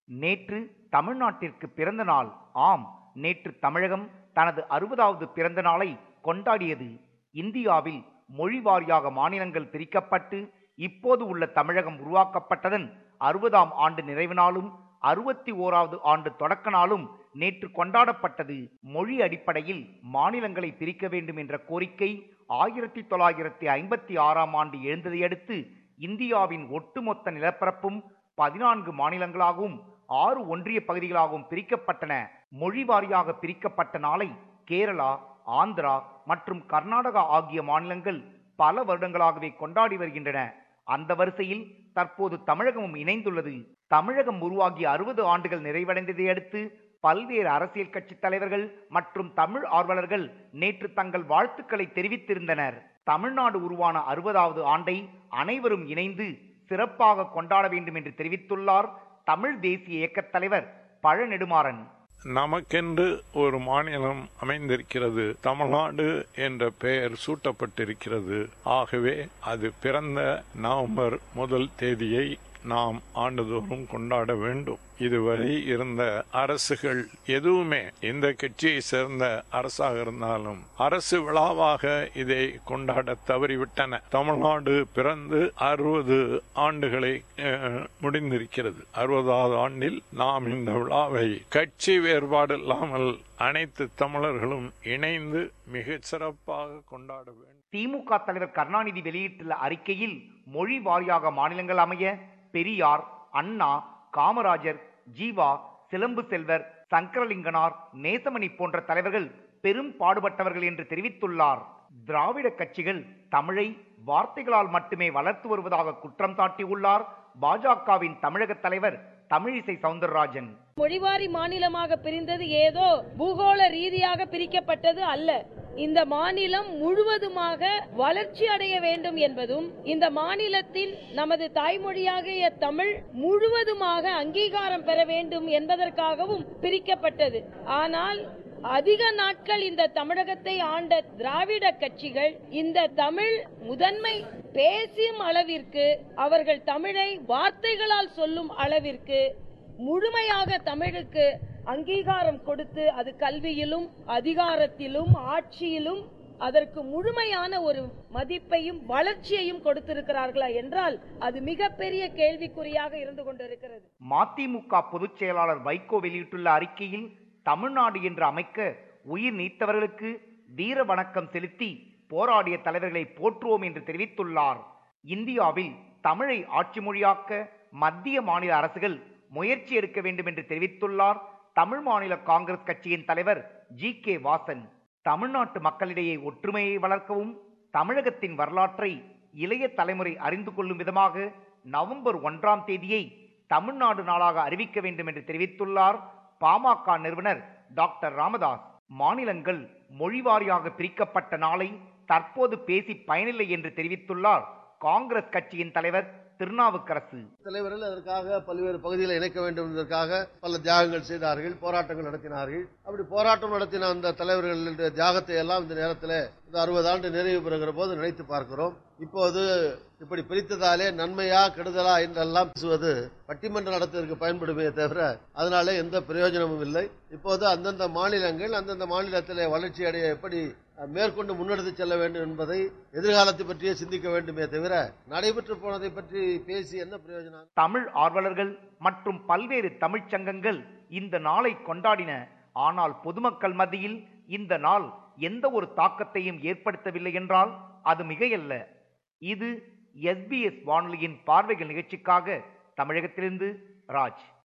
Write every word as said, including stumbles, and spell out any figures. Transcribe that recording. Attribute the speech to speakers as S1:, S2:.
S1: நேற்று தமிழ்நாட்டிற்கு பிறந்த நாள். ஆம், நேற்று தமிழகம் தனது அறுபதாவது பிறந்த நாளை கொண்டாடியது. இந்தியாவில் மொழி வாரியாக மாநிலங்கள் பிரிக்கப்பட்டு இப்போது உள்ள தமிழகம் உருவாக்கப்பட்டதன் அறுபதாம் ஆண்டு நிறைவு நாளும் அறுபத்தி ஓராவது ஆண்டு தொடக்க நாளும் நேற்று கொண்டாடப்பட்டது. மொழி அடிப்படையில் மாநிலங்களை பிரிக்க வேண்டும் என்ற கோரிக்கை ஆயிரத்தி தொள்ளாயிரத்தி ஐம்பத்தி ஆறாம் ஆண்டு எழுந்ததையடுத்து இந்தியாவின் ஒட்டுமொத்த நிலப்பரப்பும் பதினான்கு மாநிலங்களாகவும் ஆறு ஒன்றிய பகுதிகளாகவும் பிரிக்கப்பட்டன. மொழி வாரியாக பிரிக்கப்பட்ட நாளை கேரளா, ஆந்திரா மற்றும் கர்நாடகா ஆகிய மாநிலங்கள் பல வருடங்களாகவே கொண்டாடி வருகின்றன. அந்த வரிசையில் தற்போது தமிழகமும் இணைந்துள்ளது. தமிழகம் உருவாகி அறுபது ஆண்டுகள் நிறைவடைந்ததை அடுத்து பல்வேறு அரசியல் கட்சி தலைவர்கள் மற்றும் தமிழ் ஆர்வலர்கள் நேற்று தங்கள் வாழ்த்துக்களை தெரிவித்திருந்தனர். தமிழ்நாடு உருவான அறுபதாவது ஆண்டை அனைவரும் இணைந்து சிறப்பாக கொண்டாட வேண்டும் என்று தெரிவித்துள்ளார் தமிழ் தேசிய இயக்கத் தலைவர் பழ நெடுமாறன்.
S2: நமக்கென்று ஒரு மாநிலம் அமைந்திருக்கிறது, தமிழ்நாடு என்ற பெயர் சூட்டப்பட்டிருக்கிறது. ஆகவே அது பிறந்த நவம்பர் முதல் தேதியை நாம் ஆண்டுதோறும் கொண்டாட வேண்டும். இதுவரை இருந்த அரசுகள் எதுவுமே எந்த கட்சியை சேர்ந்த அரசாக இருந்தாலும் அரசு விழாவாக இதை கொண்டாட தவறிவிட்டன. தமிழ்நாடு பிறந்து அறுபது ஆண்டுகளை முடிந்திருக்கிறது. அறுபதாவது ஆண்டில் நாம் இந்த விழாவை கட்சி வேறுபாடு இல்லாமல் அனைத்து தமிழர்களும் இணைந்து மிக சிறப்பாக கொண்டாட வேண்டும்.
S1: திமுக தலைவர் கருணாநிதி வெளியிட்டுள்ள அறிக்கையில் மொழி வாரியாக மாநிலங்கள் அமைய பெரியார், அண்ணா, காமராஜர், ஜீவா, சிலம்பு செல்வர், சங்கரலிங்கனார், நேசமணி போன்ற தலைவர்கள் பெரும் பாடுபட்டவர்கள் என்று தெரிவித்துள்ளார். திராவிட கட்சிகள் தமிழை வார்த்தைகளால் மட்டுமே வளர்த்து வருவதாக குற்றம் சாட்டியுள்ளார் பாஜகவின் தமிழக தலைவர் தமிழிசை சவுந்தரராஜன்.
S3: மொழிவாரி மாநிலமாக பிரிந்தது ஏதோ பூகோள ரீதியாக பிரிக்கப்பட்டது அல்ல. இந்த மாநிலம் முழுவதுமாக வளர்ச்சி அடைய வேண்டும் என்பதும் இந்த மாநிலத்தில் நமது தாய்மொழியாகிய தமிழ் முழுவதுமாக அங்கீகாரம் பெற வேண்டும் என்பதற்காகவும் பிரிக்கப்பட்டது. ஆனால் அதிக நாட்கள் இந்த தமிழகத்தை ஆண்ட திராவிட கட்சிகள் இந்த தமிழ் முதன்மை பேசும் அளவிற்கு, அவர்கள் தமிழை வார்த்தைகளால் சொல்லும் அளவிற்கு முழுமையாக தமிழுக்கு அங்கீகாரம் கொடுத்து அது கல்வியிலும் அதிகாரத்திலும் ஆட்சியிலும் அதற்கு முழுமையான ஒரு மதிப்பையும் வளர்ச்சியையும் கொடுத்திருக்கிறார்களா என்றால் அது மிகப்பெரிய கேள்விக்குறியாக இருந்து கொண்டிருக்கிறது.
S1: மதிமுக பொதுச் செயலாளர் வைகோ வெளியிட்டுள்ள அறிக்கையில் தமிழ்நாடு என்று அமைக்க உயிர் நீத்தவர்களுக்கு வீர வணக்கம் செலுத்தி போராடிய தலைவர்களை போற்றுவோம் என்று தெரிவித்துள்ளார். இந்தியாவில் தமிழை ஆட்சி மொழியாக்க மத்திய மாநில அரசுகள் முயற்சி எடுக்க வேண்டும் என்று தெரிவித்துள்ளார் தமிழ் மாநில காங்கிரஸ் கட்சியின் தலைவர் ஜி கே வாசன். தமிழ்நாட்டு மக்களிடையே ஒற்றுமையை வளர்க்கவும் தமிழகத்தின் வரலாற்றை இளைய தலைமுறை அறிந்து கொள்ளும் விதமாக நவம்பர் ஒன்றாம் தேதியை தமிழ்நாடு நாளாக அறிவிக்க வேண்டும் என்று தெரிவித்துள்ளார் பாமக நிறுவனர் டாக்டர் ராமதாஸ். மாநிலங்கள் மொழிவாரியாக பிரிக்கப்பட்ட நாளை தற்போது பேசி பயனில்லை என்று தெரிவித்துள்ளார் காங்கிரஸ் கட்சியின் தலைவர் திருநாவுக்கரசு.
S4: தலைவர்கள் அதற்காக பல்வேறு பகுதிகளை இணைக்க வேண்டும் என்பதற்காக பல தியாகங்கள் செய்தார்கள், போராட்டங்கள் நடத்தினார்கள். அப்படி போராட்டம் நடத்தின அந்த தலைவர்களுடைய தியாகத்தை எல்லாம் இந்த நேரத்தில் இந்த அறுபது ஆண்டு நிறைவு பெறுகிற போது நினைத்து பார்க்கிறோம். இப்போது இப்படி பிரித்ததாலே நன்மையா கெடுதலா என்றெல்லாம் பேசுவது பட்டிமன்றம் நடத்துவதற்கு பயன்படுமே தவிர அதனாலே எந்த பிரயோஜனமும் இல்லை. இப்போது அந்தந்த மாநிலங்கள் அந்தந்த மாநிலத்திலே வளர்ச்சி அடைய எப்படி மேற்கொண்டு முன்னெடுத்து செல்ல வேண்டும் என்பதை எதிர்காலத்தை பற்றியே சிந்திக்க வேண்டுமே தவிர நடைபெற்று போனதை பற்றி பேசி என்ன பிரயோஜனம்?
S1: தமிழ் ஆர்வலர்கள் மற்றும் பல்வேறு தமிழ்ச் சங்கங்கள் இந்த நாளை கொண்டாடின. ஆனால் பொதுமக்கள் மத்தியில் இந்த நாள் எந்த ஒரு தாக்கத்தையும் ஏற்படுத்தவில்லை என்றால் அது மிகையல்ல. இது எஸ் பி எஸ் வானொலியின் பார்வைகள் நிகழ்ச்சிக்காக தமிழகத்திலிருந்து ராஜ்.